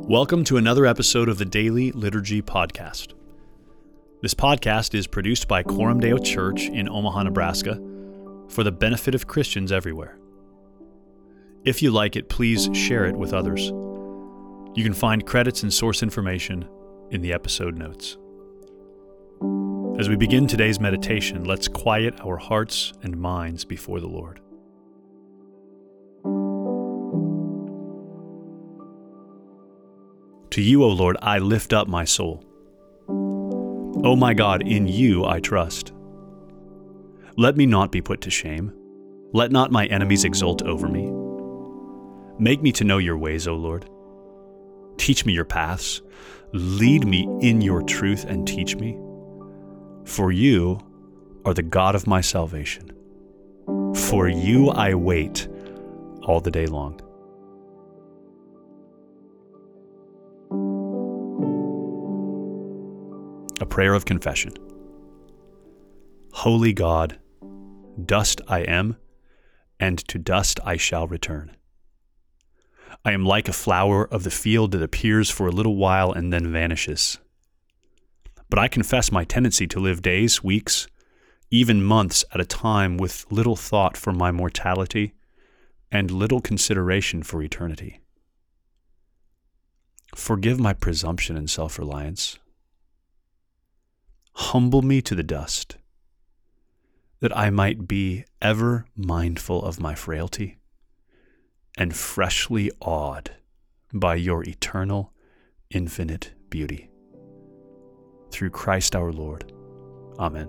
Welcome to another episode of the Daily Liturgy Podcast. This podcast is produced by Coram Deo Church in Omaha, Nebraska, for the benefit of Christians everywhere. If you like it, please share it with others. You can find credits and source information in the episode notes. As we begin today's meditation, let's quiet our hearts and minds before the Lord. To you, O Lord, I lift up my soul. O my God, in you I trust. Let me not be put to shame. Let not my enemies exult over me. Make me to know your ways, O Lord. Teach me your paths. Lead me in your truth and teach me. For you are the God of my salvation. For you I wait all the day long. A prayer of confession. Holy God, dust I am, and to dust I shall return. I am like a flower of the field that appears for a little while and then vanishes. But I confess my tendency to live days, weeks, even months at a time with little thought for my mortality and little consideration for eternity. Forgive my presumption and self-reliance. Humble me to the dust, that I might be ever mindful of my frailty and freshly awed by your eternal, infinite beauty. Through Christ our Lord. Amen.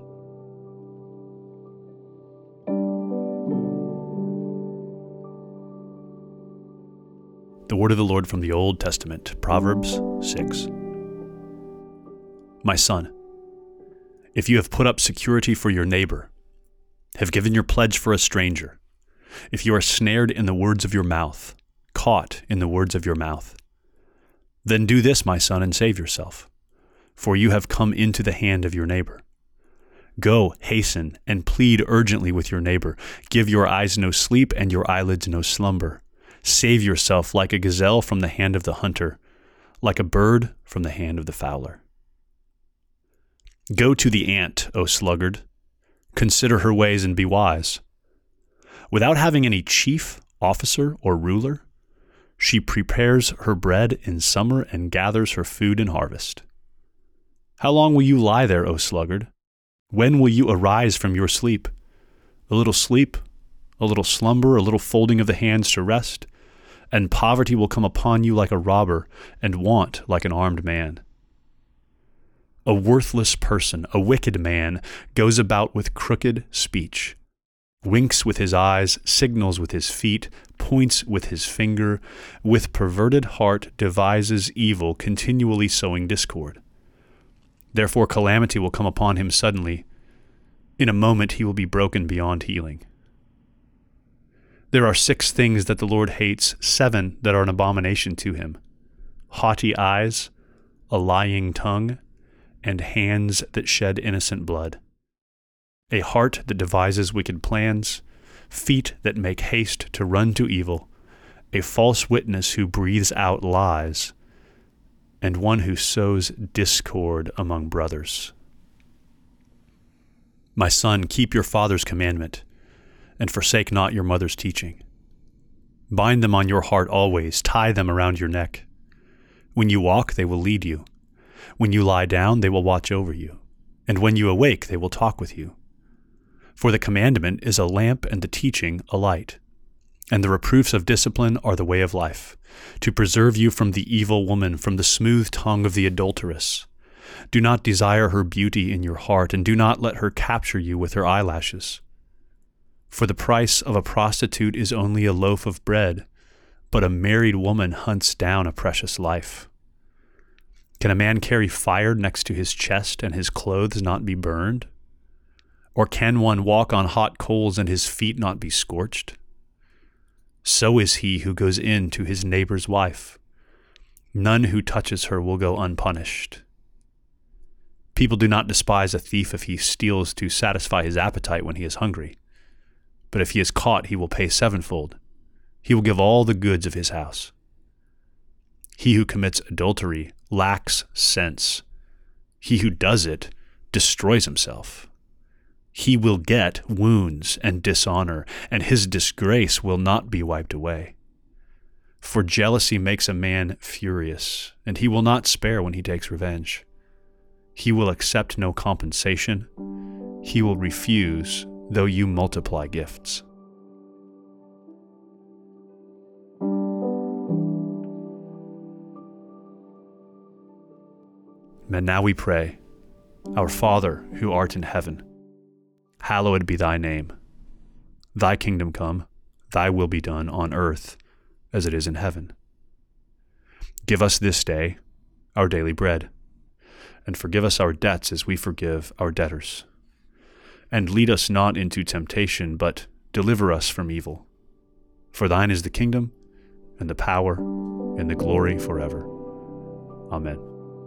The word of the Lord from the Old Testament, Proverbs 6. My son, if you have put up security for your neighbor, have given your pledge for a stranger, if you are snared in the words of your mouth, caught in the words of your mouth, then do this, my son, and save yourself, for you have come into the hand of your neighbor. Go, hasten, and plead urgently with your neighbor. Give your eyes no sleep and your eyelids no slumber. Save yourself like a gazelle from the hand of the hunter, like a bird from the hand of the fowler. Go to the ant, O sluggard. Consider her ways and be wise. Without having any chief, officer, or ruler, she prepares her bread in summer and gathers her food in harvest. How long will you lie there, O sluggard? When will you arise from your sleep? A little sleep, a little slumber, a little folding of the hands to rest, and poverty will come upon you like a robber, and want like an armed man. A worthless person, a wicked man, goes about with crooked speech, winks with his eyes, signals with his feet, points with his finger, with perverted heart devises evil, continually sowing discord. Therefore calamity will come upon him suddenly. In a moment he will be broken beyond healing. There are 6 things that the Lord hates, 7 that are an abomination to him: haughty eyes, a lying tongue, and hands that shed innocent blood, a heart that devises wicked plans, feet that make haste to run to evil, a false witness who breathes out lies, and one who sows discord among brothers. My son, keep your father's commandment, and forsake not your mother's teaching. Bind them on your heart always, tie them around your neck. When you walk, they will lead you. When you lie down, they will watch over you, and when you awake, they will talk with you. For the commandment is a lamp and the teaching a light, and the reproofs of discipline are the way of life, to preserve you from the evil woman, from the smooth tongue of the adulteress. Do not desire her beauty in your heart, and do not let her capture you with her eyelashes. For the price of a prostitute is only a loaf of bread, but a married woman hunts down a precious life. Can a man carry fire next to his chest and his clothes not be burned? Or can one walk on hot coals and his feet not be scorched? So is he who goes in to his neighbor's wife. None who touches her will go unpunished. People do not despise a thief if he steals to satisfy his appetite when he is hungry. But if he is caught, he will pay 7-fold. He will give all the goods of his house. He who commits adultery lacks sense. He who does it destroys himself. He will get wounds and dishonor, and his disgrace will not be wiped away. For jealousy makes a man furious, and he will not spare when he takes revenge. He will accept no compensation. He will refuse, though you multiply gifts. And now we pray, Our Father, who art in heaven, hallowed be thy name. Thy kingdom come, thy will be done on earth as it is in heaven. Give us this day our daily bread, and forgive us our debts as we forgive our debtors. And lead us not into temptation, but deliver us from evil. For thine is the kingdom, and the power, and the glory forever. Amen.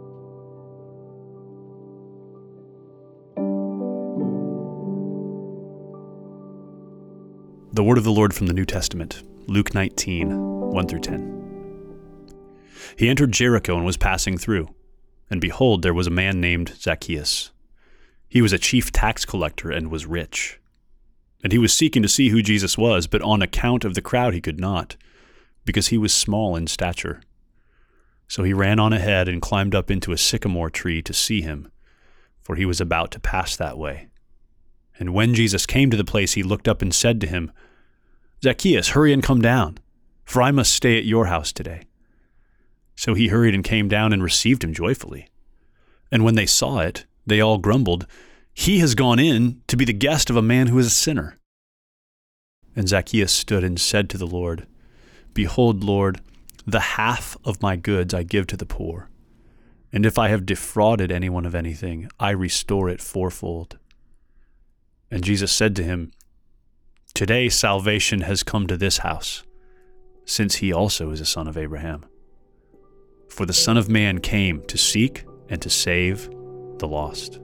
The word of the Lord from the New Testament, Luke 19, 1-10. He entered Jericho and was passing through, and behold, there was a man named Zacchaeus. He was a chief tax collector and was rich. And he was seeking to see who Jesus was, but on account of the crowd he could not, because he was small in stature. So he ran on ahead and climbed up into a sycamore tree to see him, for he was about to pass that way. And when Jesus came to the place, he looked up and said to him, Zacchaeus, hurry and come down, for I must stay at your house today. So he hurried and came down and received him joyfully. And when they saw it, they all grumbled, He has gone in to be the guest of a man who is a sinner. And Zacchaeus stood and said to the Lord, Behold, Lord, the half of my goods I give to the poor, and if I have defrauded anyone of anything, I restore it fourfold. And Jesus said to him, Today salvation has come to this house, since he also is a son of Abraham. For the Son of Man came to seek and to save the lost.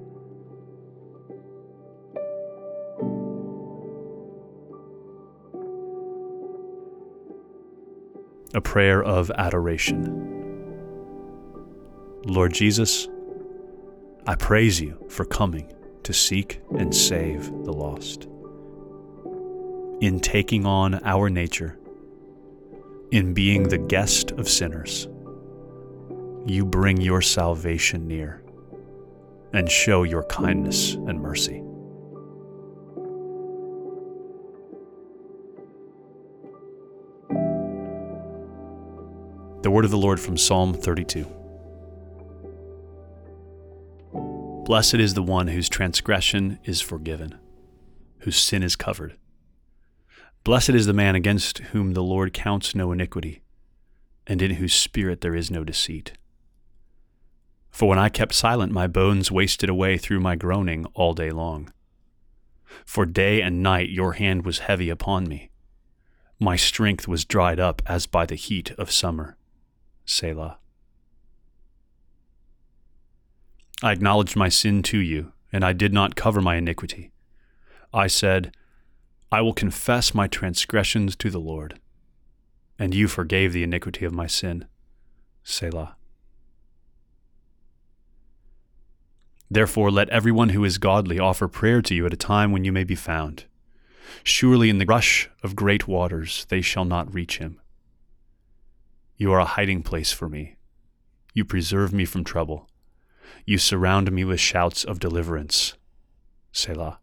A prayer of adoration. Lord Jesus, I praise you for coming to seek and save the lost. In taking on our nature, in being the guest of sinners, you bring your salvation near and show your kindness and mercy. The word of the Lord from Psalm 32. Blessed is the one whose transgression is forgiven, whose sin is covered. Blessed is the man against whom the Lord counts no iniquity, and in whose spirit there is no deceit. For when I kept silent, my bones wasted away through my groaning all day long. For day and night your hand was heavy upon me. My strength was dried up as by the heat of summer. Selah. I acknowledged my sin to you, and I did not cover my iniquity. I said, I will confess my transgressions to the Lord, and you forgave the iniquity of my sin. Selah. Therefore let everyone who is godly offer prayer to you at a time when you may be found. Surely in the rush of great waters they shall not reach him. You are a hiding place for me. You preserve me from trouble. You surround me with shouts of deliverance. Selah.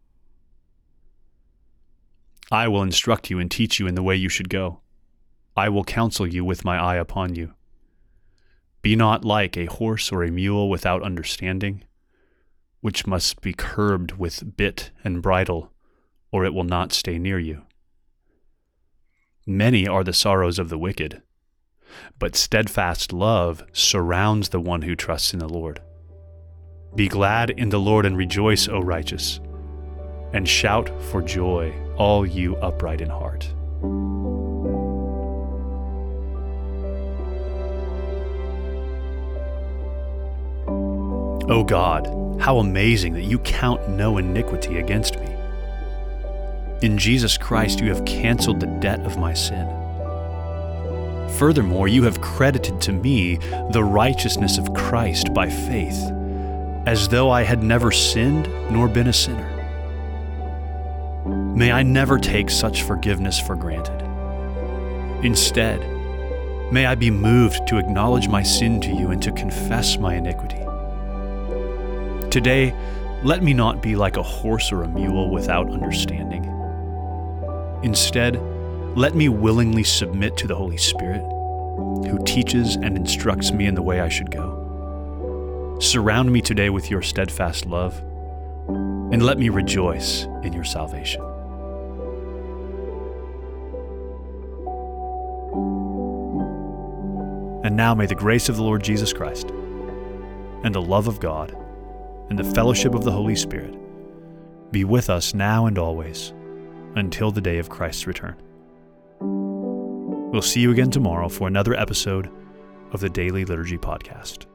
I will instruct you and teach you in the way you should go. I will counsel you with my eye upon you. Be not like a horse or a mule without understanding, which must be curbed with bit and bridle, or it will not stay near you. Many are the sorrows of the wicked, but steadfast love surrounds the one who trusts in the Lord. Be glad in the Lord and rejoice, O righteous, and shout for joy, all you upright in heart. O God, how amazing that you count no iniquity against me. In Jesus Christ you have canceled the debt of my sin. Furthermore, you have credited to me the righteousness of Christ by faith, as though I had never sinned nor been a sinner. May I never take such forgiveness for granted. Instead, may I be moved to acknowledge my sin to you and to confess my iniquity. Today, let me not be like a horse or a mule without understanding. Instead, let me willingly submit to the Holy Spirit, who teaches and instructs me in the way I should go. Surround me today with your steadfast love, and let me rejoice in your salvation. And now may the grace of the Lord Jesus Christ, and the love of God, and the fellowship of the Holy Spirit be with us now and always, until the day of Christ's return. We'll see you again tomorrow for another episode of the Daily Liturgy Podcast.